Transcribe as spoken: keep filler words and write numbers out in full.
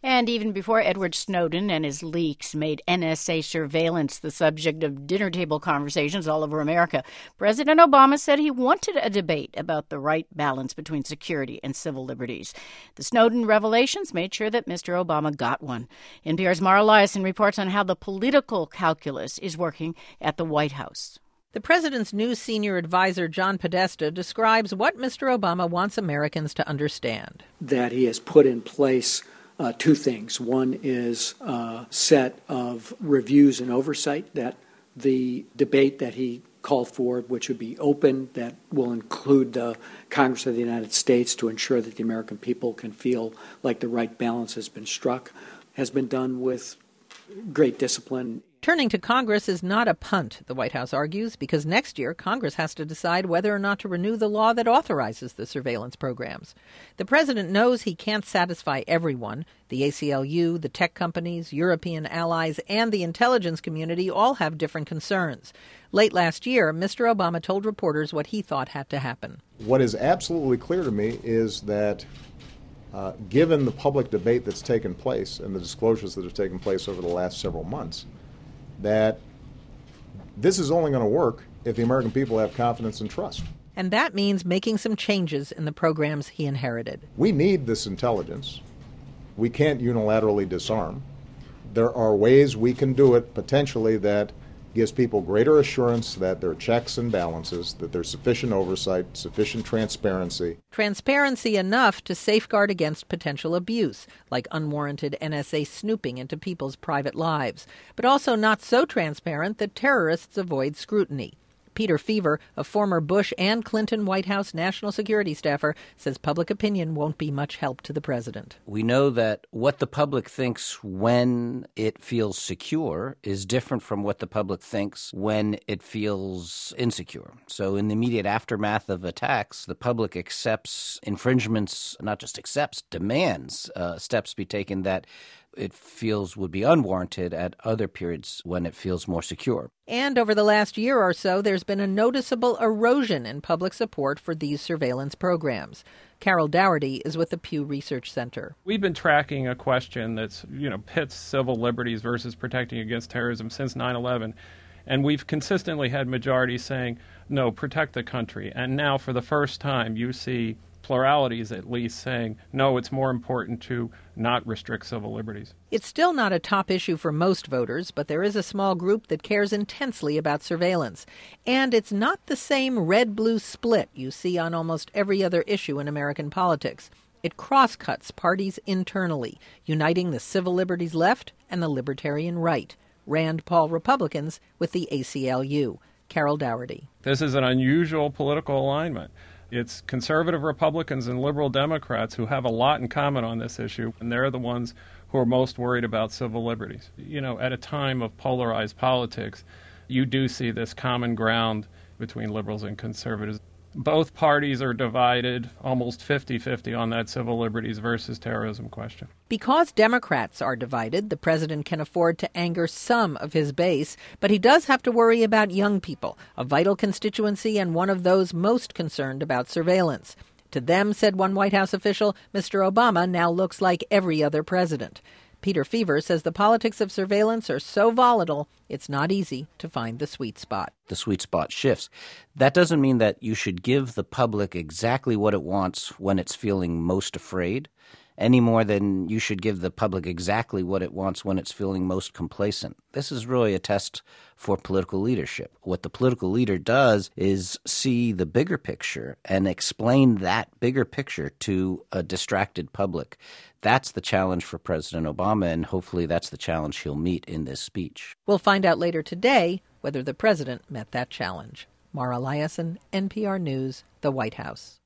And even before Edward Snowden and his leaks made N S A surveillance the subject of dinner table conversations all over America, President Obama said he wanted a debate about the right balance between security and civil liberties. The Snowden revelations made sure that Mister Obama got one. N P R's Mara Liasson reports on how the political calculus is working at the White House. The president's new senior advisor, John Podesta, describes what Mister Obama wants Americans to understand. That he has put in place uh, two things. One is a set of reviews and oversight, that the debate that he called for, which would be open, that will include the Congress of the United States to ensure that the American people can feel like the right balance has been struck, has been done with great discipline. Turning to Congress is not a punt, the White House argues, because next year Congress has to decide whether or not to renew the law that authorizes the surveillance programs. The president knows he can't satisfy everyone. The A C L U, the tech companies, European allies, and the intelligence community all have different concerns. Late last year, Mister Obama told reporters what he thought had to happen. What is absolutely clear to me is that uh, given the public debate that's taken place and the disclosures that have taken place over the last several months, that this is only going to work if the American people have confidence and trust. And that means making some changes in the programs he inherited. We need this intelligence. We can't unilaterally disarm. There are ways we can do it potentially that gives people greater assurance that there are checks and balances, that there's sufficient oversight, sufficient transparency. Transparency enough to safeguard against potential abuse, like unwarranted N S A snooping into people's private lives, but also not so transparent that terrorists avoid scrutiny. Peter Feaver, a former Bush and Clinton White House national security staffer, says public opinion won't be much help to the president. We know that what the public thinks when it feels secure is different from what the public thinks when it feels insecure. So in the immediate aftermath of attacks, the public accepts infringements, not just accepts, demands uh, steps be taken that it feels would be unwarranted at other periods when it feels more secure. And over the last year or so, there's been a noticeable erosion in public support for these surveillance programs. Carol Dougherty is with the Pew Research Center. We've been tracking a question that's, you know, pits civil liberties versus protecting against terrorism since nine eleven. And we've consistently had majorities saying, no, protect the country. And now for the first time, you see pluralities at least saying, no, it's more important to not restrict civil liberties. It's still not a top issue for most voters, but there is a small group that cares intensely about surveillance. And it's not the same red-blue split you see on almost every other issue in American politics. It cross-cuts parties internally, uniting the civil liberties left and the libertarian right. Rand Paul Republicans with the A C L U. Carol Dougherty. This is an unusual political alignment. It's conservative Republicans and liberal Democrats who have a lot in common on this issue, and they're the ones who are most worried about civil liberties. You know, at a time of polarized politics, you do see this common ground between liberals and conservatives. Both parties are divided almost fifty-fifty on that civil liberties versus terrorism question. Because Democrats are divided, the president can afford to anger some of his base, but he does have to worry about young people, a vital constituency and one of those most concerned about surveillance. To them, said one White House official, Mister Obama now looks like every other president. Peter Feaver says the politics of surveillance are so volatile, it's not easy to find the sweet spot. The sweet spot shifts. That doesn't mean that you should give the public exactly what it wants when it's feeling most afraid, any more than you should give the public exactly what it wants when it's feeling most complacent. This is really a test for political leadership. What the political leader does is see the bigger picture and explain that bigger picture to a distracted public. That's the challenge for President Obama, and hopefully that's the challenge he'll meet in this speech. We'll find out later today whether the president met that challenge. Mara Liasson, N P R News, the White House.